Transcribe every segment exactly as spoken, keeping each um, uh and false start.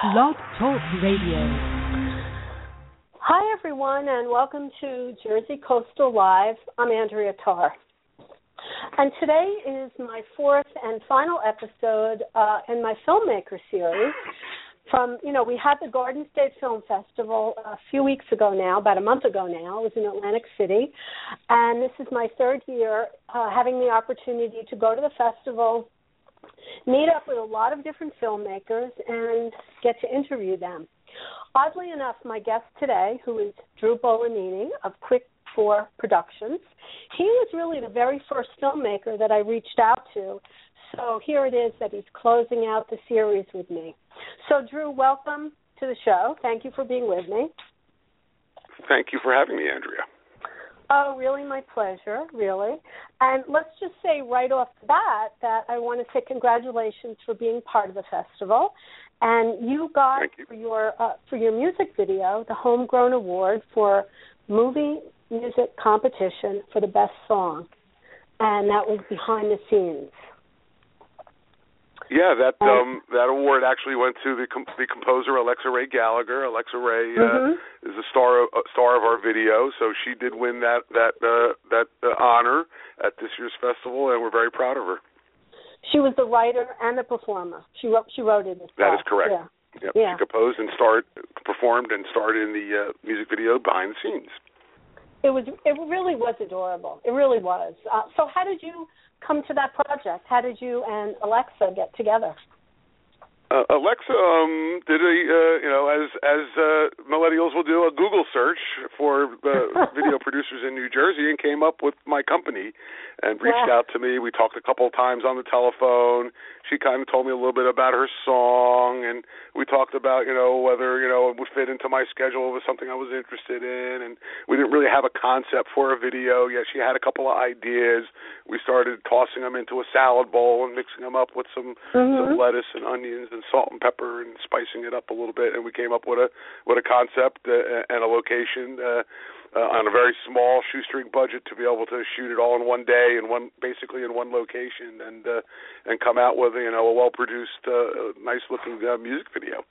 Blog Talk Radio. Hi, everyone, and welcome to Jersey Coastal Live. I'm Andrea Tarr. And today is my fourth and final episode uh, in my filmmaker series. From, you know, we had the Garden State Film Festival a few weeks ago now, about a month ago now. It was in Atlantic City. And this is my third year uh, having the opportunity to go to the festival, meet up with a lot of different filmmakers, and get to interview them. Oddly enough, my guest today, who is Drew Bolanini of Quick Four Productions, he was really the very first filmmaker that I reached out to. So here it is that he's closing out the series with me. So, Drew, welcome to the show. Thank you for being with me. Thank you for having me, Andrea. Oh, really, my pleasure, really. And let's just say right off the bat that I want to say congratulations for being part of the festival. And you got you. for your uh, for your music video the Homegrown Award for Movie Music Competition for the Best Song, and that was behind the scenes. Yeah, that um, that award actually went to the com- the composer Alexa Ray Gallagher. Alexa Ray uh, mm-hmm. is the star of, uh, star of our video, so she did win that that uh, that uh, honor at this year's festival, and we're very proud of her. She was the writer and the performer. She wrote she wrote it as well. That is correct. Yeah. Yep. Yeah. She composed and starred, performed and starred in the uh, music video behind the scenes. It was it really was adorable. It really was. Uh, so how did you come to that project? How did you and Alexa get together? Uh, Alexa um, did a, uh, you know, as as uh, millennials will do, a Google search for uh, video producers in New Jersey and came up with my company and reached wow. out to me. We talked a couple of times on the telephone. She kind of told me a little bit about her song, and we talked about, you know, whether, you know, it would fit into my schedule. It was something I was interested in, and we didn't really have a concept for a video yet. She had a couple of ideas. We started tossing them into a salad bowl and mixing them up with some, mm-hmm. some lettuce and onions and salt and pepper and spicing it up a little bit, and we came up with a with a concept uh, and a location uh, uh, on a very small shoestring budget to be able to shoot it all in one day and one basically in one location and uh, and come out with, you know, a well produced, uh, nice looking uh, music video.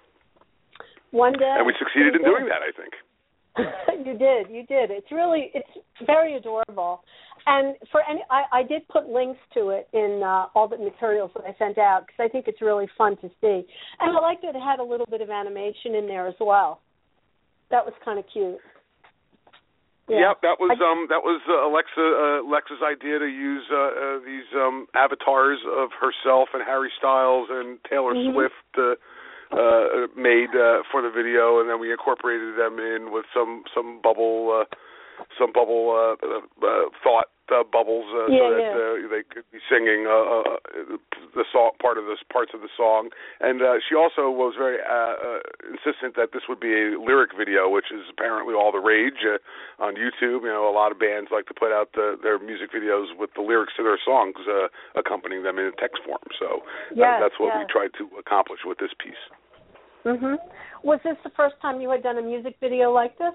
One day, and we succeeded in doing that, I think. you did, you did. It's really, it's very adorable. And for any, I, I did put links to it in uh, all the materials that I sent out because I think it's really fun to see. And I liked that it had a little bit of animation in there as well. That was kind of cute. Yeah, yep, that was I, um, that was uh, Alexa uh, Alexa's idea to use uh, uh, these um, avatars of herself and Harry Styles and Taylor mm-hmm. Swift. Uh, Uh, made uh, for the video, and then we incorporated them in with some some bubble uh, some bubble uh, uh, thought uh, bubbles uh, yeah, so that yeah. uh, they could be singing uh, uh, the song part of this parts of the song. And uh, she also was very uh, uh, insistent that this would be a lyric video, which is apparently all the rage uh, on YouTube. You know, a lot of bands like to put out the, their music videos with the lyrics to their songs uh, accompanying them in text form. So yes, uh, that's what yes. we tried to accomplish with this piece. Mhm. Was this the first time you had done a music video like this?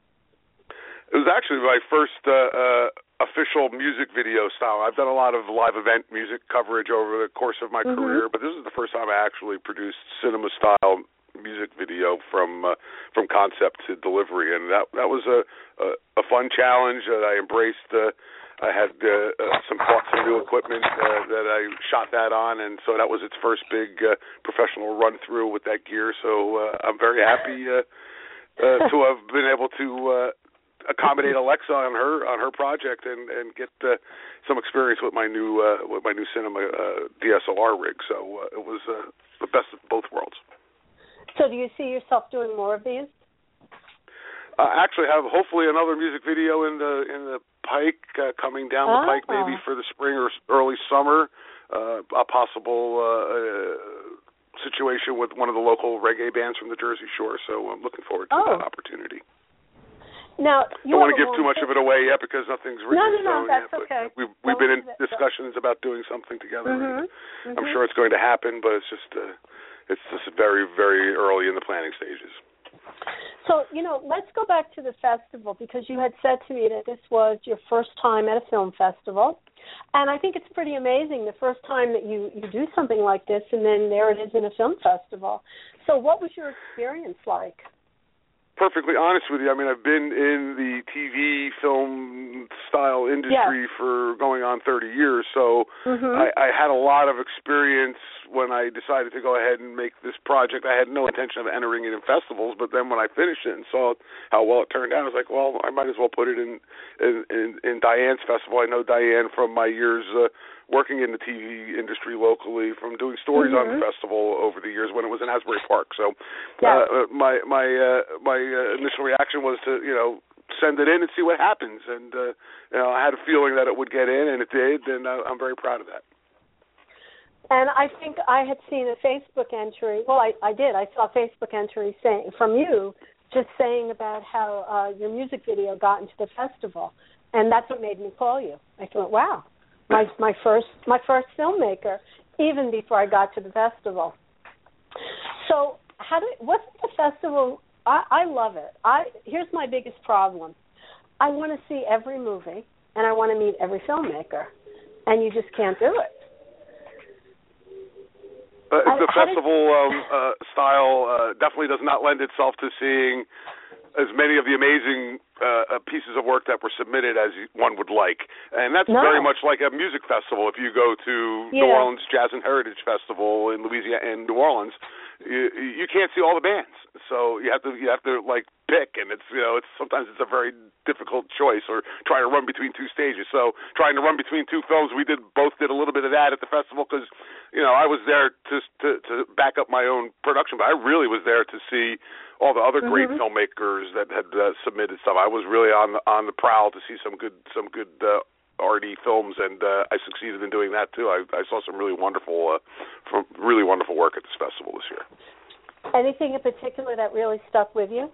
It was actually my first uh, uh, official music video style. I've done a lot of live event music coverage over the course of my mm-hmm. career, but this is the first time I actually produced cinema-style music video from uh, from concept to delivery, and that that was a a, a fun challenge that I embraced. Uh, I had uh, uh, some bought some new equipment uh, that I shot that on, and so that was its first big uh, professional run through with that gear. So uh, I'm very happy uh, uh, to have been able to uh, accommodate Alexa on her on her project and and get uh, some experience with my new uh, with my new cinema uh, D S L R rig. So uh, it was uh, the best of both worlds. So do you see yourself doing more of these? I actually have hopefully another music video in the in the pike uh, coming down the oh. pike maybe for the spring or early summer. Uh, a possible uh, uh, situation with one of the local reggae bands from the Jersey Shore. So I'm looking forward to oh. that opportunity. Now, you don't want to give too long much of it away yet because nothing's written no, no, in no, stone that's yet. okay. But we've we've no, been in discussions about doing something together. Mm-hmm. Mm-hmm. Mm-hmm. I'm sure it's going to happen, but it's just uh, it's just very very early in the planning stages. So So, you know, let's go back to the festival, because you had said to me that this was your first time at a film festival. And I think it's pretty amazing, the first time that you, you do something like this, and then there it is in a film festival. So what was your experience like? Perfectly honest with you, I mean, I've been in the T V film style industry yes. for going on thirty years, so mm-hmm. I, I had a lot of experience when I decided to go ahead and make this project. I had no intention of entering it in festivals, but then when I finished it and saw how well it turned out, I was like, well, I might as well put it in in, in, in Diane's festival. I know Diane from my years uh, working in the T V industry locally, from doing stories mm-hmm. on the festival over the years when it was in Asbury Park. So yeah. uh, my my uh, my uh, initial reaction was to you know send it in and see what happens, and uh, you know I had a feeling that it would get in, and it did, and uh, I'm very proud of that. And I think I had seen a Facebook entry. Well, I, I did. I saw a Facebook entry saying from you, just saying about how uh, your music video got into the festival, and that's what made me call you. I thought, wow. My my first my first filmmaker, even before I got to the festival. So how did wasn't the festival? I, I love it. I here's my biggest problem. I want to see every movie and I want to meet every filmmaker, and you just can't do it. Uh, the I, festival um, uh, style uh, definitely does not lend itself to seeing as many of the amazing uh, pieces of work that were submitted as one would like. And that's no. very much like a music festival. If you go to yeah. New Orleans Jazz and Heritage Festival in Louisiana, in New Orleans, you, you can't see all the bands. So you have to you have to like pick, and it's you know it's sometimes it's a very difficult choice, or trying to run between two stages. So trying to run between two films, we did both did a little bit of that at the festival, because you know I was there to to, to back up my own production, but I really was there to see all the other great mm-hmm. filmmakers that had uh, submitted stuff. I was really on the, on the prowl to see some good some good uh, R D films, and uh, I succeeded in doing that too. I, I saw some really wonderful, uh, from really wonderful work at this festival this year. Anything in particular that really stuck with you?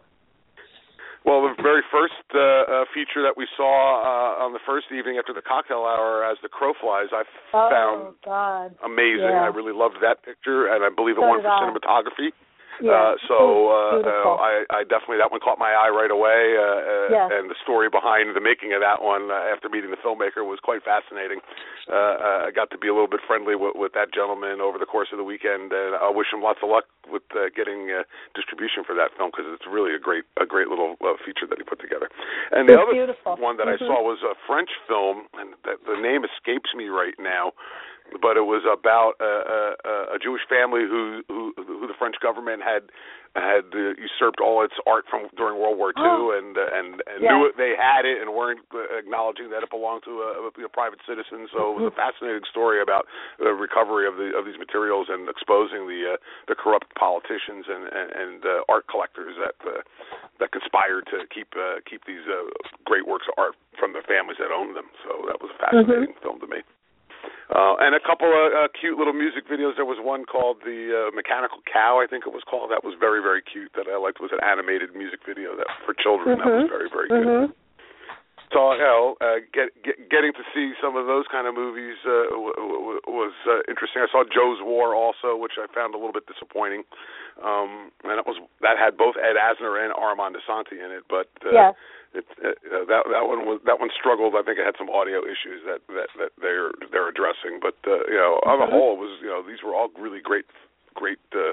Well, the very first uh, uh, feature that we saw uh, on the first evening after the cocktail hour, As the Crow Flies, I oh, found God. amazing. Yeah. I really loved that picture, and I believe it so won for I. cinematography. Yeah, uh, so uh, uh, I, I definitely, that one caught my eye right away, uh, uh, yes. and the story behind the making of that one uh, after meeting the filmmaker was quite fascinating. Uh, uh, I got to be a little bit friendly with, with that gentleman over the course of the weekend, and I wish him lots of luck with uh, getting uh, distribution for that film, because it's really a great a great little uh, feature that he put together. And the it's other beautiful. one that mm-hmm. I saw was a French film, and that, the name escapes me right now, but it was about a, a, a Jewish family who, who who the French government had had uh, usurped all its art from during World War Two, oh. and uh, and, and yes. knew it, they had it and weren't acknowledging that it belonged to a, a private citizen. So it was a fascinating story about the recovery of the of these materials and exposing the uh, the corrupt politicians and and, and uh, art collectors that uh, that conspired to keep uh, keep these uh, great works of art from the families that owned them. So that was a fascinating mm-hmm. film to me. Uh, and a couple of uh, cute little music videos. There was one called The uh, Mechanical Cow, I think it was called. That was very, very cute. That I liked. It was an animated music video that for children. Mm-hmm. That was very, very mm-hmm. good. So, you know, uh, get, get, getting to see some of those kind of movies uh, w- w- was uh, interesting. I saw Joe's War also, which I found a little bit disappointing. Um, and it was that had both Ed Asner and Armand Asante in it, but uh, yes. it, uh, that that one was that one struggled. I think it had some audio issues that, that, that they're they're addressing. But uh, you know, on the whole, it was you know these were all really great great. Uh,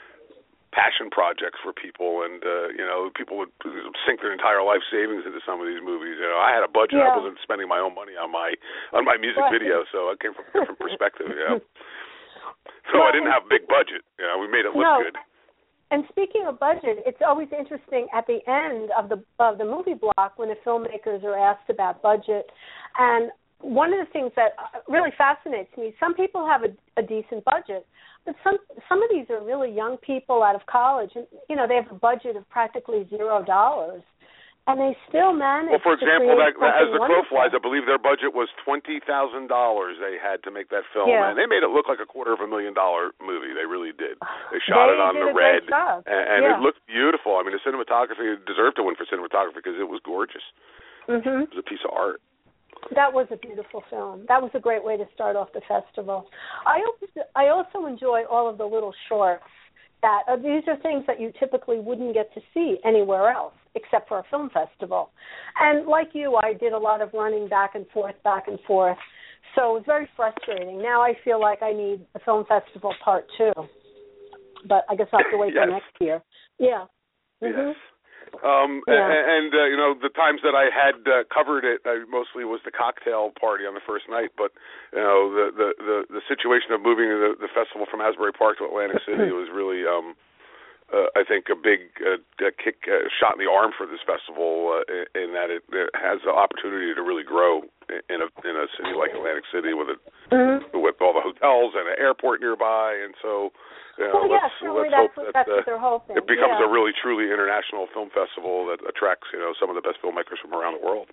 passion projects for people, and uh, you know, people would sink their entire life savings into some of these movies. You know, I had a budget; yeah. I wasn't spending my own money on my on my music right. video, so I came from a different perspective. You know, so well, I didn't have a big budget. You know, we made it look no. good. And speaking of budget, it's always interesting at the end of the of the movie block when the filmmakers are asked about budget. And one of the things that really fascinates me, some people have a, a decent budget, but some some of these are really young people out of college, and you know they have a budget of practically zero dollars, and they still manage. Well, for example, to that, As the Crow Flies, I wonderful. believe their budget was twenty thousand dollars. They had to make that film, yeah. and they made it look like a quarter of a million dollar movie. They really did. They shot they it on did the a red, great job. and, and yeah. it looked beautiful. I mean, the cinematography deserved to win for cinematography because it was gorgeous. Mm-hmm. It was a piece of art. That was a beautiful film. That was a great way to start off the festival. I also, I also enjoy all of the little shorts. that. Uh, these are things that you typically wouldn't get to see anywhere else except for a film festival. And like you, I did a lot of running back and forth, back and forth. So it was very frustrating. Now I feel like I need a film festival part two. But I guess I'll have to wait yes. till next year. Yeah. Mm-hmm. Yes. Um, yeah. And, uh, you know, the times that I had uh, covered it, I mostly was the cocktail party on the first night. But, you know, the the, the, the situation of moving the, the festival from Asbury Park to Atlantic City was really, um, uh, I think, a big uh, a kick, uh, shot in the arm for this festival uh, in that it, it has the opportunity to really grow in a in a city like Atlantic City with a, mm-hmm. with all the hotels and an airport nearby. And so... You know, well, yeah, let's, certainly let's that's, hope what, that, that's uh, what they're hoping. it becomes yeah. a really, truly international film festival that attracts, you know, some of the best filmmakers from around the world.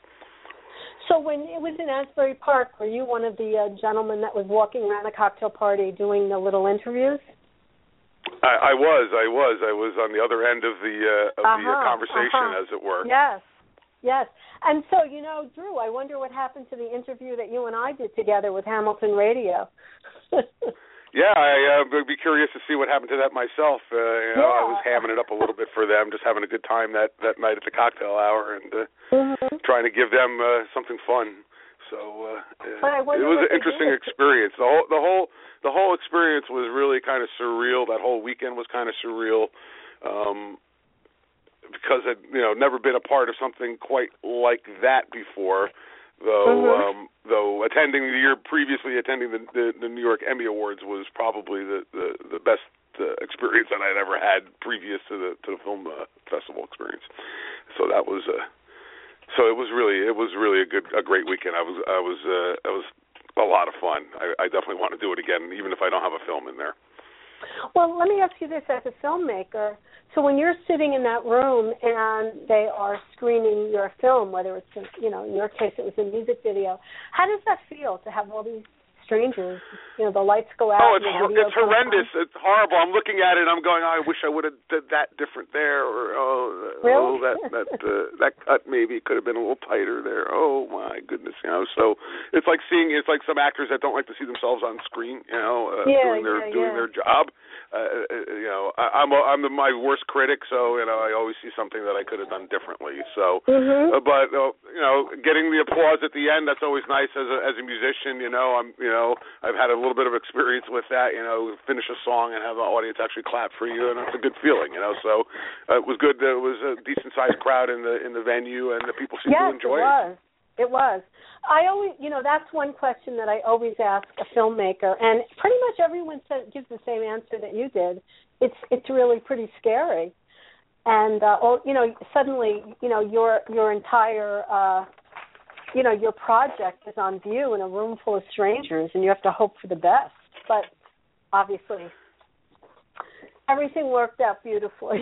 So when it was in Asbury Park, were you one of the uh, gentlemen that was walking around a cocktail party doing the little interviews? I, I was, I was, I was on the other end of the uh, of uh-huh, the uh, conversation, uh-huh. as it were. Yes, yes. And so, you know, Drew, I wonder what happened to the interview that you and I did together with Hamilton Radio. Yeah, I uh, would be curious to see what happened to that myself. Uh, you know, yeah. I was hamming it up a little bit for them, just having a good time that, that night at the cocktail hour and uh, mm-hmm. trying to give them uh, something fun. So uh, it was an interesting experience. The whole the whole the whole experience was really kind of surreal. That whole weekend was kind of surreal um, because I'd you know never been a part of something quite like that before. Though, mm-hmm. um, though attending the year previously, attending the, the, the New York Emmy Awards was probably the the, the best uh, experience that I'd ever had previous to the to the film uh, festival experience. So that was, uh, so it was really it was really a good a great weekend. I was I was uh, it was a lot of fun. I, I definitely want to do it again, even if I don't have a film in there. Well, let me ask you this as a filmmaker. So when you're sitting in that room and they are screening your film, whether it's, in, you know, in your case it was a music video, how does that feel to have all these strangers, you know, the lights go out? Oh, it's and it's horrendous. On? It's horrible. I'm looking at it and I'm going, oh, I wish I would have did that different there, or oh, really? oh that that uh, that cut maybe could have been a little tighter there. Oh my goodness, you know. So it's like seeing it's like some actors that don't like to see themselves on screen, you know, uh, yeah, doing their yeah, doing yeah. their job. Uh, you know, I, I'm a, I'm the, my worst critic, so you know I always see something that I could have done differently. So, mm-hmm. uh, but uh, you know, getting the applause at the end, that's always nice as a as a musician. You know, I'm you know I've had a little bit of experience with that. You know, finish a song and have the audience actually clap for you, and that's a good feeling. You know, so uh, it was good. That it was a decent sized crowd in the in the venue, and the people seemed yes, to enjoy it. Was. It was. I always, you know, that's one question that I always ask a filmmaker, and pretty much everyone says, gives the same answer that you did. It's it's really pretty scary, and uh, oh, you know, suddenly, you know, your your entire, uh, you know, your project is on view in a room full of strangers, and you have to hope for the best. But obviously, everything worked out beautifully.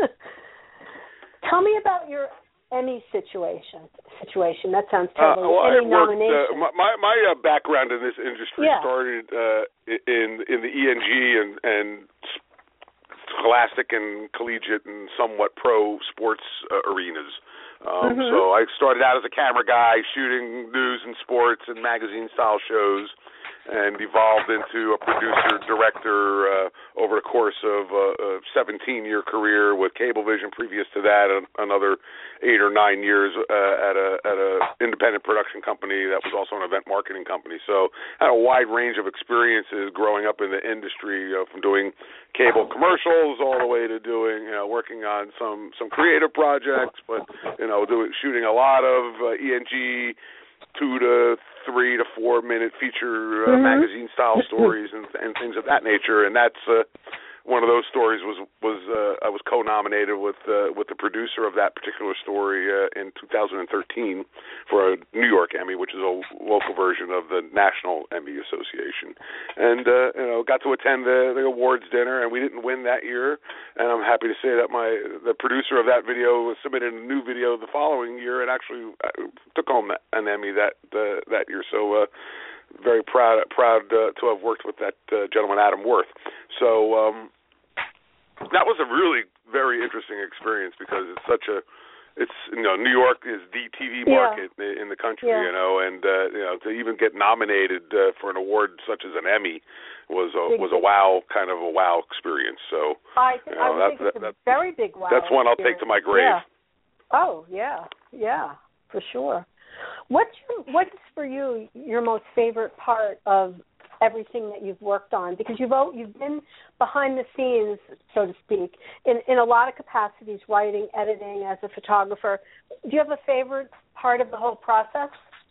Tell me about your Emmy situation. Situation that sounds terrible. Uh, well, Emmy I worked, nomination. uh, my my uh, background in this industry yeah. started uh, in in the E N G and and scholastic and collegiate and somewhat pro sports uh, arenas. Um, mm-hmm. So I started out as a camera guy, shooting news and sports and magazine style shows, and evolved into a producer, director uh, over the course of a seventeen-year career with Cablevision. Previous to that, another eight or nine years uh, at a at a independent production company that was also an event marketing company. So I had a wide range of experiences growing up in the industry, you know, from doing cable commercials all the way to doing, you know, working on some some creative projects, but you know, doing shooting a lot of uh, E N G two to three to four minute feature uh, mm-hmm. magazine style stories and, and things of that nature, and that's uh, one of those stories was was uh, I was co-nominated with uh, with the producer of that particular story uh, in two thousand thirteen for a New York Emmy, which is a local version of the National Emmy Association, and uh, you know got to attend the, the awards dinner, and we didn't win that year, and I'm happy to say that my the producer of that video submitted a new video the following year and actually took home an Emmy that uh, that year. So. Uh, Very proud, proud uh, to have worked with that uh, gentleman, Adam Worth. So um, that was a really very interesting experience because it's such a it's you know New York is the T V market yeah. in the country, yeah. you know, and uh, you know to even get nominated uh, for an award such as an Emmy was a big, was a wow kind of a wow experience. So I, th- you know, I that, think it's that, a very big wow. That's one I'll experience. take to my grave. Yeah. Oh yeah, yeah, for sure. What's your, what's for you your most favorite part of everything that you've worked on? Because you've you've been behind the scenes, so to speak, in, in a lot of capacities, writing, editing, as a photographer. Do you have a favorite part of the whole process?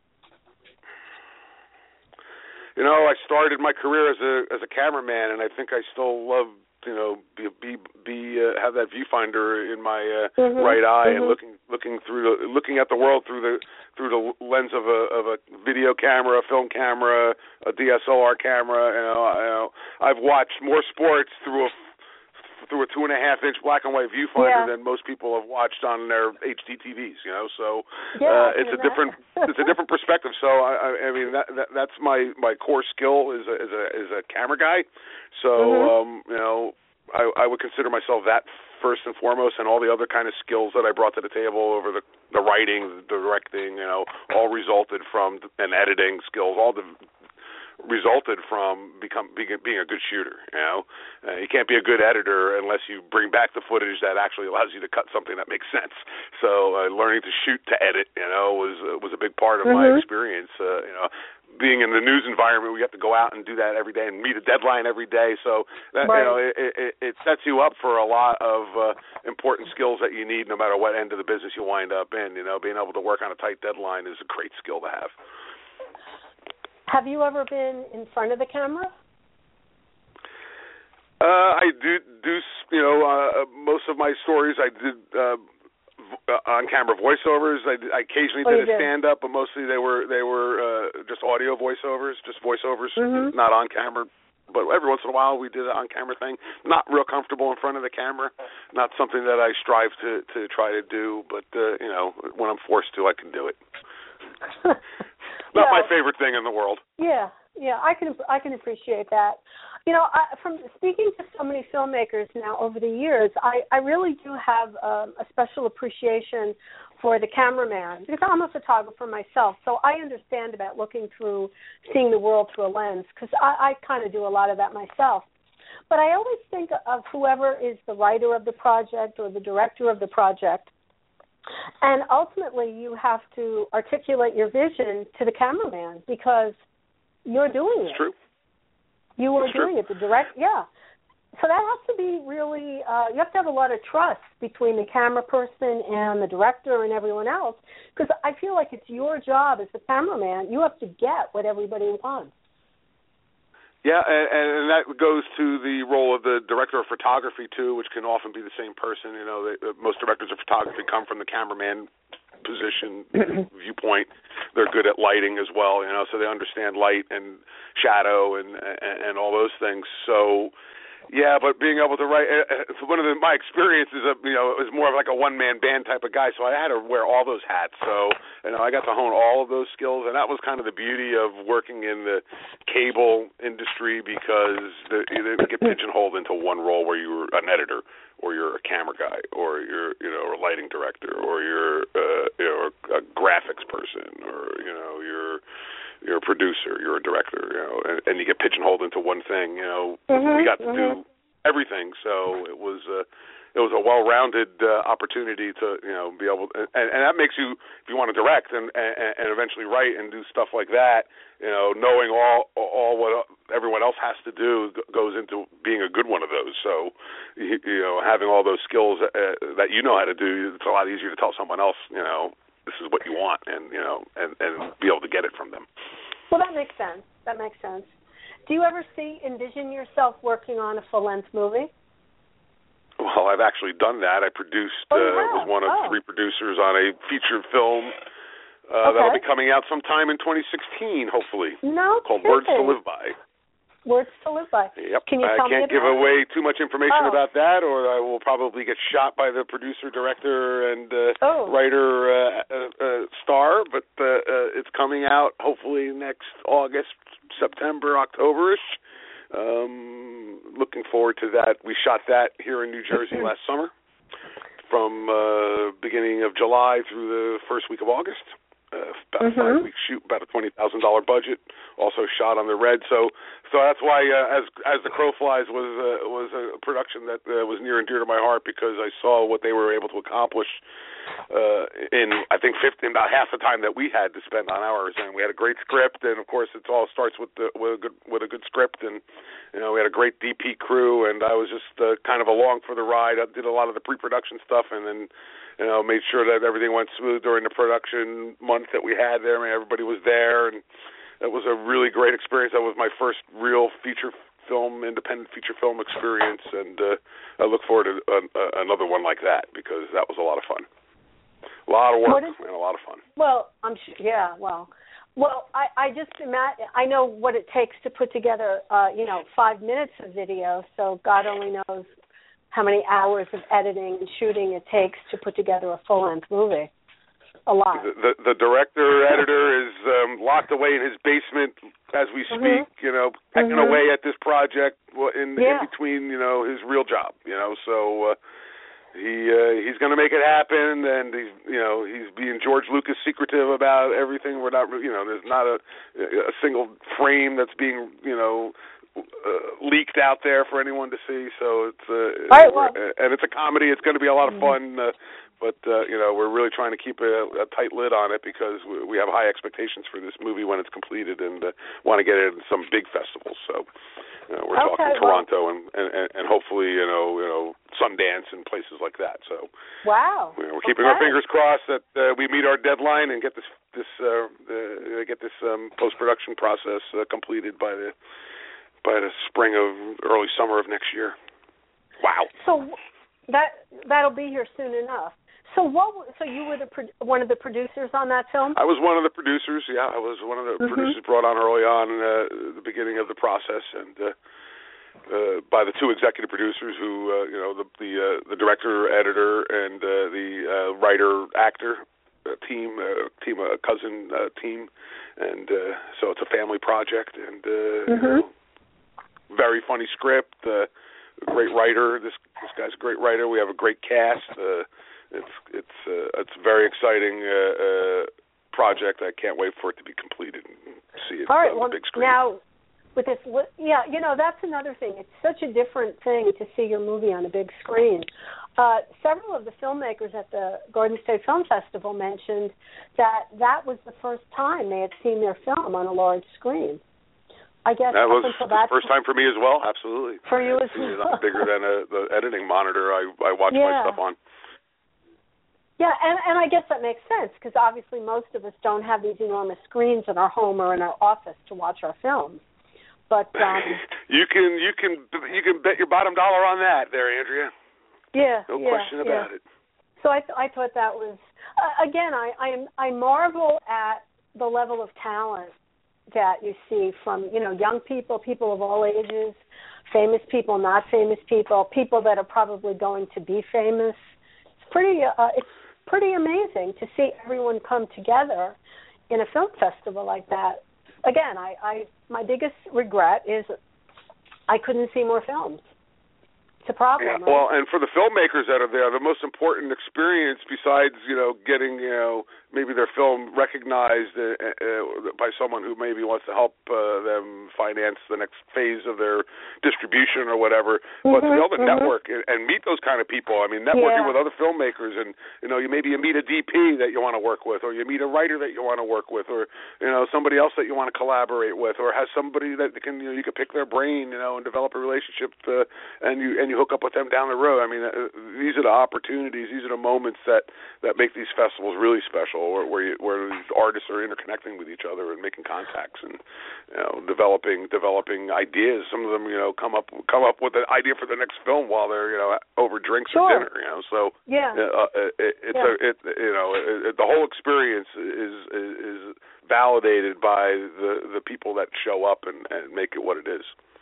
You know, I started my career as a as a cameraman, and I think I still love you know be be, be uh, have that viewfinder in my uh, mm-hmm. right eye mm-hmm. and looking looking through the, looking at the world through the through the lens of a of a video camera, a film camera, a D S L R camera. You know, I, you know I've watched more sports through a through a two and a half inch black and white viewfinder yeah. than most people have watched on their H D T Vs. You know, so yeah, uh, it's a different it's a different perspective. So I, I mean that, that that's my, my core skill is a, is a is a camera guy. So mm-hmm. um, you know I, I would consider myself that first and foremost, and all the other kind of skills that I brought to the table over the the writing, the directing, you know, all resulted from and editing skills, all the resulted from become being, being a good shooter. You know, uh, you can't be a good editor unless you bring back the footage that actually allows you to cut something that makes sense. So uh, learning to shoot to edit, you know, was uh, was a big part of mm-hmm. my experience. Uh, you know. Being in the news environment, we have to go out and do that every day and meet a deadline every day. So that right. you know, it, it, it sets you up for a lot of uh, important skills that you need, no matter what end of the business you wind up in. You know, being able to work on a tight deadline is a great skill to have. Have you ever been in front of the camera? Uh, I do do you know uh, most of my stories I did. Uh, Uh, on camera voiceovers. I, I occasionally oh, did a did. stand up, but mostly they were they were uh, just audio voiceovers, just voiceovers, mm-hmm. not on camera. But every once in a while we did an on camera thing. Not real comfortable in front of the camera. Not something that I strive to, to try to do. But uh, you know, when I'm forced to, I can do it. Not yeah. my favorite thing in the world. Yeah, yeah, I can I can appreciate that. You know, I, from speaking to so many filmmakers now over the years, I, I really do have um, a special appreciation for the cameraman, because I'm a photographer myself, so I understand about looking through, seeing the world through a lens, because I, I kind of do a lot of that myself. But I always think of whoever is the writer of the project or the director of the project, and ultimately you have to articulate your vision to the cameraman, because you're doing it. It's true. You were That's doing true. it, the direct, yeah. So that has to be really, uh, you have to have a lot of trust between the camera person and the director and everyone else, because I feel like it's your job as the cameraman. You have to get what everybody wants. Yeah, and, and that goes to the role of the director of photography, too, which can often be the same person. You know, they, most directors of photography come from the cameraman position viewpoint. They're good at lighting as well, you know, so they understand light and shadow and and, and all those things. So, yeah, but being able to write, uh, one of the, my experiences, of, you know, it was more of like a one-man band type of guy, so I had to wear all those hats. So, you know, I got to hone all of those skills, and that was kind of the beauty of working in the cable industry, because the, you get pigeonholed into one role where you were an editor, or you're a camera guy, or you're, you know, a lighting director, or you're, uh, you know, a graphics person, or, you know, you're you're a producer, you're a director, you know, and, and you get pigeonholed into one thing. You know, mm-hmm, we got to mm-hmm. do everything, so it was uh, it was a well-rounded uh, opportunity to, you know, be able, to, and, and that makes you, if you want to direct and, and and eventually write and do stuff like that, you know, knowing all all what everyone else has to do goes into being a good one of those. So, you, you know, having all those skills uh, that you know how to do, it's a lot easier to tell someone else, you know, this is what you want, and, you know, and, and be able to get it from them. Well, that makes sense. That makes sense. Do you ever see, envision yourself working on a full-length movie? Well, I've actually done that. I produced, oh, uh, yeah. was one of oh. three producers on a feature film uh, okay. that'll be coming out sometime in twenty sixteen, hopefully. No Called kidding. Words to Live By. Words to Live By. Yep. Can you I tell can't me give about away too much information oh. about that, or I will probably get shot by the producer, director, and uh, oh. writer uh, uh, uh, star. But uh, uh, it's coming out hopefully next August, September, October-ish. Um, looking forward to that. We shot that here in New Jersey last summer. from uh, beginning of July through the first week of August. Uh, about mm-hmm. a five-week shoot, about a twenty thousand dollars budget. Also shot on the red, so so that's why uh, as as the Crow Flies was uh, was a production that uh, was near and dear to my heart, because I saw what they were able to accomplish uh, in I think fifteen, about half the time that we had to spend on ours. And we had a great script, and of course it all starts with the, with a good with a good script, and you know we had a great D P crew, and I was just uh, kind of along for the ride. I did a lot of the pre-production stuff, and then. You know, made sure that everything went smooth during the production month that we had there. I mean, everybody was there, and it was a really great experience. That was my first real feature film, independent feature film experience, and uh, I look forward to uh, uh, another one like that, because that was a lot of fun. A lot of work is, and a lot of fun. Well, I'm sure, yeah, well. Well, I, I just imagine, I know what it takes to put together, uh, you know, five minutes of video, so God only knows how many hours of editing and shooting it takes to put together a full-length movie. A lot. The, the, the director, editor is um, locked away in his basement as we speak, mm-hmm. you know, pecking mm-hmm. away at this project in, yeah. in between, you know, his real job, you know, so uh, he uh, he's going to make it happen, and he's, you know, he's being George Lucas secretive about everything. We're not, you know, there's not a, a single frame that's being, you know, Uh, leaked out there for anyone to see, so it's uh, right, well, and it's a comedy. It's going to be a lot of fun, uh, but uh, you know we're really trying to keep a, a tight lid on it, because we, we have high expectations for this movie when it's completed, and uh, want to get it in some big festivals. So you know, we're okay, talking well, Toronto and, and and hopefully you know you know Sundance and places like that. So wow, you know, we're keeping okay. our fingers crossed that uh, we meet our deadline and get this this uh, uh, get this um, post production process uh, completed by the. by the spring of early summer of next year. Wow. So that that'll be here soon enough. So what? So you were the one of the producers on that film? I was one of the producers. Yeah, I was one of the mm-hmm. producers brought on early on in uh, the beginning of the process, and uh, uh, by the two executive producers who, uh, you know, the the, uh, the director, editor, and uh, the uh, writer actor uh, team, uh, team, a uh, cousin uh, team, and uh, so it's a family project, and. Uh, mm-hmm. you know, very funny script, uh, a great writer. This this guy's a great writer. We have a great cast. Uh, it's it's uh, it's a very exciting uh, uh, project. I can't wait for it to be completed and see it All right, on well, the big screen. Now, with this, yeah, you know, that's another thing. It's such a different thing to see your movie on a big screen. Uh, several of the filmmakers at the Garden State Film Festival mentioned that that was the first time they had seen their film on a large screen. I guess that was the that first time for me as well. Absolutely, for you as well. It's bigger than a, the editing monitor I I watch yeah. my stuff on. Yeah, and and I guess that makes sense, because obviously most of us don't have these enormous screens in our home or in our office to watch our films. But um, you can you can you can bet your bottom dollar on that, there, Andrea. Yeah, no yeah, question about yeah. it. So I th- I thought that was uh, again I I I marvel at the level of talent that you see from, you know, young people, people of all ages, famous people, not famous people, people that are probably going to be famous. It's pretty, uh, it's pretty amazing to see everyone come together in a film festival like that. Again, I, I my biggest regret is I couldn't see more films. It's a problem. Yeah, right? Well, and for the filmmakers that are there, the most important experience, besides you know getting you know maybe their film recognized uh, uh, by someone who maybe wants to help uh, them finance the next phase of their distribution or whatever, mm-hmm, but to be able to mm-hmm. network and, and meet those kind of people. I mean, networking yeah. with other filmmakers, and you know, you maybe you meet a D P that you want to work with, or you meet a writer that you want to work with, or you know somebody else that you want to collaborate with, or has somebody that can you know you can pick their brain, you know, and develop a relationship, uh, and you and you hook up with them down the road. I mean, uh, these are the opportunities, these are the moments that, that make these festivals really special, where where, you, where these artists are interconnecting with each other and making contacts and you know developing developing ideas. Some of them you know come up come up with an idea for the next film while they're you know over drinks sure. or dinner. You know, so yeah, uh, it, it's yeah. a it you know it, it, the whole experience is is, is validated by the the people that show up and, and make it what it is.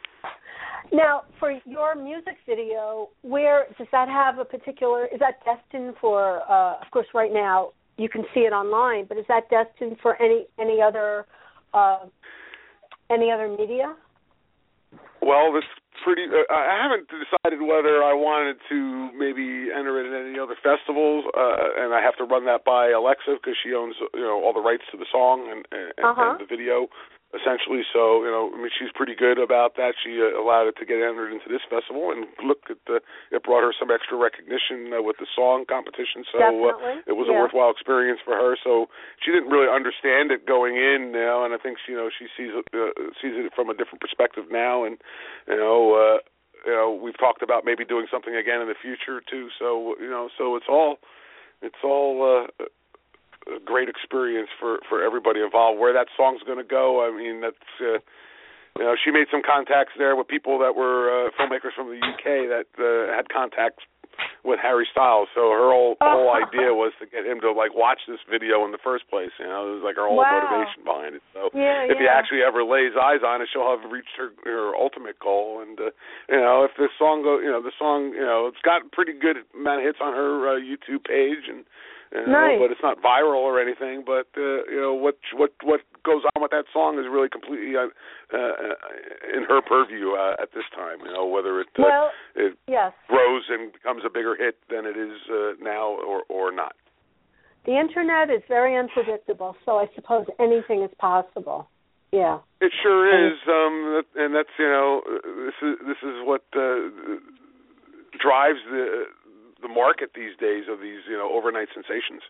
Now, for your music video, where does that have a particular? Is that destined for? Uh, of course, right now you can see it online, but is that destined for any any other uh, any other media? Well, this pretty. Uh, I haven't decided whether I wanted to maybe enter it in any other festivals, uh, and I have to run that by Alexa because she owns, you know, all the rights to the song and, and, uh-huh. and the video, essentially. So, you know, I mean, she's pretty good about that. She uh, allowed it to get entered into this festival, and look at the. It brought her some extra recognition uh, with the song competition. So uh, it was yeah. a worthwhile experience for her. So she didn't really understand it going in, you know, and I think you know she sees it uh, sees it from a different perspective now, and you know. Uh, you know, we've talked about maybe doing something again in the future too. So you know, so it's all, it's all uh, a great experience for, for everybody involved. Where that song's going to go, I mean, that's uh, you know, she made some contacts there with people that were uh, filmmakers from the U K that uh, had contacts with Harry Styles. So her whole oh. whole idea was to get him to like watch this video in the first place. You know, it was like her whole wow. motivation behind it. So yeah, if yeah. he actually ever lays eyes on it, she'll have reached her her ultimate goal. And uh, you know, if this song go, you know, the song, you know, it's got pretty good amount of hits on her uh, YouTube page, and you know, nice. but it's not viral or anything. But uh, you know, what what what goes on with that song is really completely uh, uh, in her purview uh, at this time. You know, whether it uh, well, it yes. grows and becomes a bigger hit than it is uh, now, or or not. The internet is very unpredictable, so I suppose anything is possible. Yeah, it sure is, um, and that's you know, this is this is what uh, drives the the market these days of these you know overnight sensations.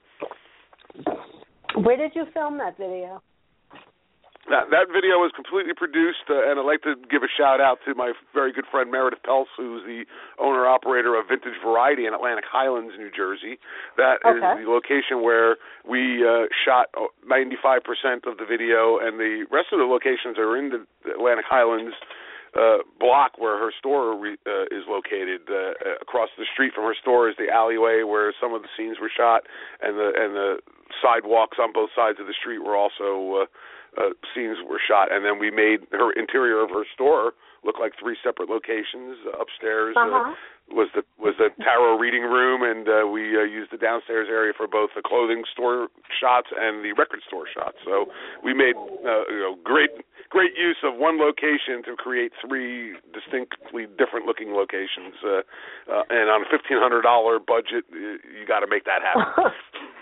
Where did you film that video? That, that video was completely produced, uh, and I'd like to give a shout-out to my very good friend Meredith Peltz, who's the owner-operator of Vintage Variety in Atlantic Highlands, New Jersey. That okay. is the location where we uh, shot ninety-five percent of the video, and the rest of the locations are in the Atlantic Highlands uh, block where her store re- uh, is located. Uh, across the street from her store is the alleyway where some of the scenes were shot, and the, and the sidewalks on both sides of the street were also... Uh, Uh, scenes were shot, and then we made her interior of her store look like three separate locations. Uh, upstairs uh-huh. uh, was the was the tarot reading room, and uh, we uh, used the downstairs area for both the clothing store shots and the record store shots. So we made uh, you know great great use of one location to create three distinctly different looking locations, uh, uh, and on a fifteen hundred dollar budget, you, you got to make that happen.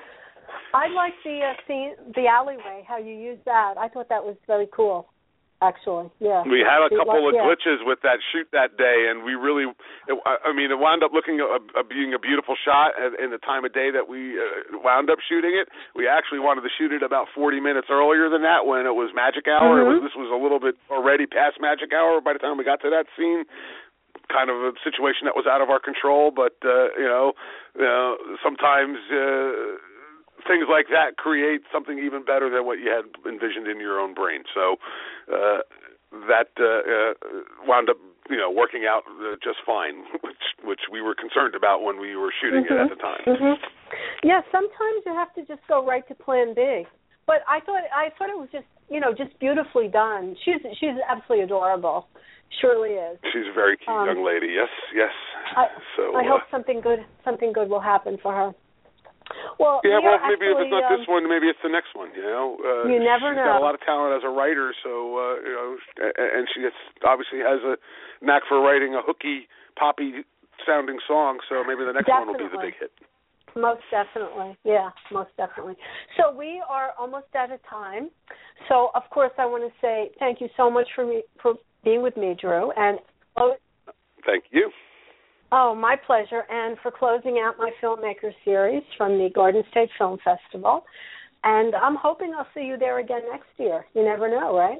I like the uh, scene, the alleyway, how you used that. I thought that was very cool, actually. Yeah. We had a couple of yeah. glitches with that shoot that day, and we really, it, I mean, it wound up looking a, a, being a beautiful shot in the time of day that we uh, wound up shooting it. We actually wanted to shoot it about forty minutes earlier than that when it was magic hour. Mm-hmm. It was, this was a little bit already past magic hour by the time we got to that scene. Kind of a situation that was out of our control, but, uh, you know, you know sometimes... Uh, things like that create something even better than what you had envisioned in your own brain. So uh, that uh, uh, wound up, you know, working out uh, just fine, which which we were concerned about when we were shooting mm-hmm. it at the time. Mm-hmm. Yeah, sometimes you have to just go right to Plan B. But I thought I thought it was just, you know, just beautifully done. She's she's absolutely adorable. Surely is. She's a very cute um, young lady. Yes, yes. I, so I uh, hope something good something good will happen for her. Well, yeah, we well, maybe actually, if it's not um, this one, maybe it's the next one. You know, uh, you never she's know. She's got a lot of talent as a writer, so uh, you know, and she gets, obviously has a knack for writing a hooky, poppy sounding song. So maybe the next definitely. one will be the big hit. Most definitely, yeah, most definitely. So we are almost out of time. So of course, I want to say thank you so much for me for being with me, Drew, and oh, thank you. Oh, my pleasure, and for closing out my Filmmaker series from the Garden State Film Festival. And I'm hoping I'll see you there again next year. You never know, right?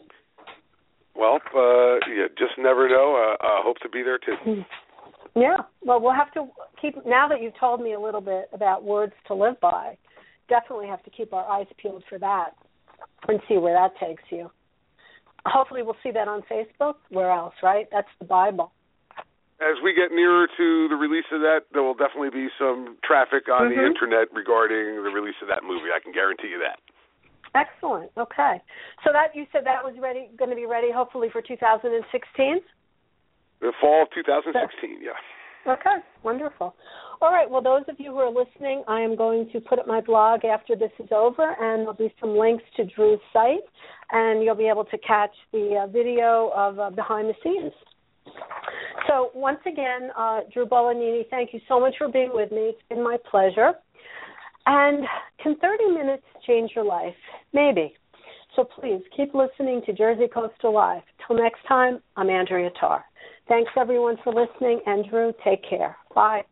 Well, uh, you just never know. I uh, uh, hope to be there, too. Yeah. Well, we'll have to keep, now that you've told me a little bit about Words to Live By, definitely have to keep our eyes peeled for that and see where that takes you. Hopefully we'll see that on Facebook. Where else, right? That's the Bible. As we get nearer to the release of that, there will definitely be some traffic on mm-hmm. the Internet regarding the release of that movie. I can guarantee you that. Excellent. Okay. So that you said that was ready, going to be ready hopefully for two thousand sixteen? The fall of two thousand sixteen, yeah. Okay. Wonderful. All right. Well, those of you who are listening, I am going to put up my blog after this is over, and there'll be some links to Drew's site, and you'll be able to catch the uh, video of uh, behind the scenes. So once again, uh, Drew Bolanini, thank you so much for being with me. It's been my pleasure. And can thirty minutes change your life? Maybe. So please keep listening to Jersey Coastal Live. Till next time, I'm Andrea Tarr. Thanks, everyone, for listening. And Drew, take care. Bye.